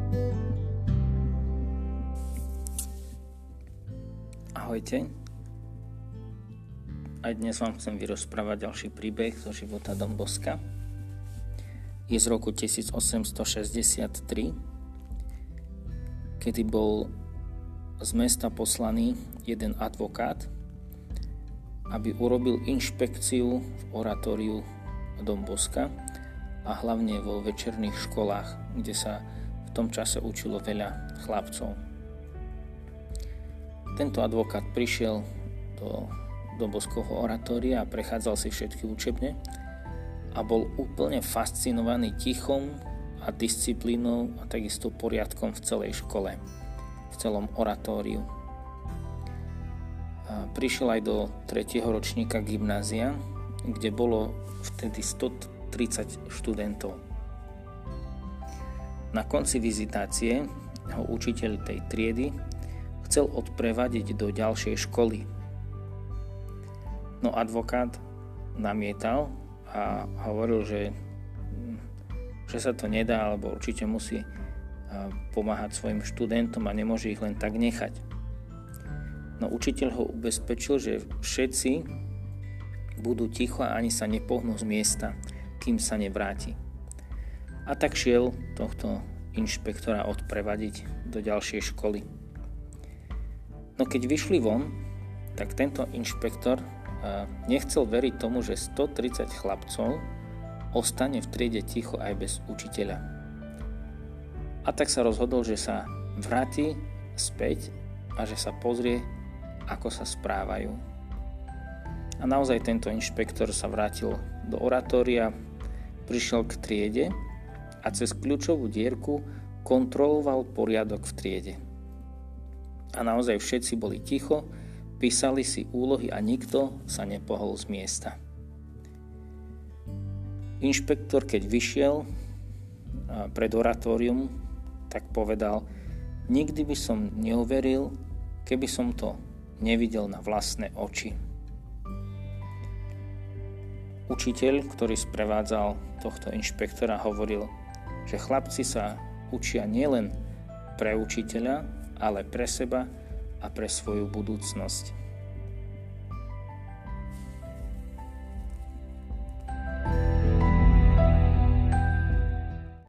Ahojte. Aj dnes vám chcem vyrozprávať ďalší príbeh zo života Don Bosca. Je z roku 1863, kedy bol z mesta poslaný jeden advokát, aby urobil inšpekciu v oratóriu Don Bosca a hlavne vo večerných školách, kde sa v tom čase učilo veľa chlapcov. Tento advokát prišiel do Don Boscovho oratória a prechádzal si všetky učebne a bol úplne fascinovaný tichom a disciplínou a takisto poriadkom v celej škole, v celom oratóriu. A prišiel aj do 3. ročníka gymnázia, kde bolo vtedy 130 študentov. Na konci vizitácie ho učiteľ tej triedy chcel odprevadiť do ďalšej školy. No advokát namietal a hovoril, že sa to nedá, alebo určite musí pomáhať svojim študentom a nemôže ich len tak nechať. No učiteľ ho ubezpečil, že všetci budú ticho a ani sa nepohnú z miesta, kým sa nevráti. A tak šiel tohto inšpektora odprevadiť do ďalšej školy. No keď vyšli von, tak tento inšpektor nechcel veriť tomu, že 130 chlapcov ostane v triede ticho aj bez učiteľa. A tak sa rozhodol, že sa vráti späť a že sa pozrie, ako sa správajú. A naozaj tento inšpektor sa vrátil do oratória, prišiel k triede a cez kľúčovú dierku kontroloval poriadok v triede. A naozaj všetci boli ticho, písali si úlohy a nikto sa nepohol z miesta. Inšpektor, keď vyšiel pred oratórium, tak povedal: nikdy by som neuveril, keby som to nevidel na vlastné oči. Učiteľ, ktorý sprevádzal tohto inšpektora, hovoril, že chlapci sa učia nielen pre učiteľa, ale pre seba a pre svoju budúcnosť.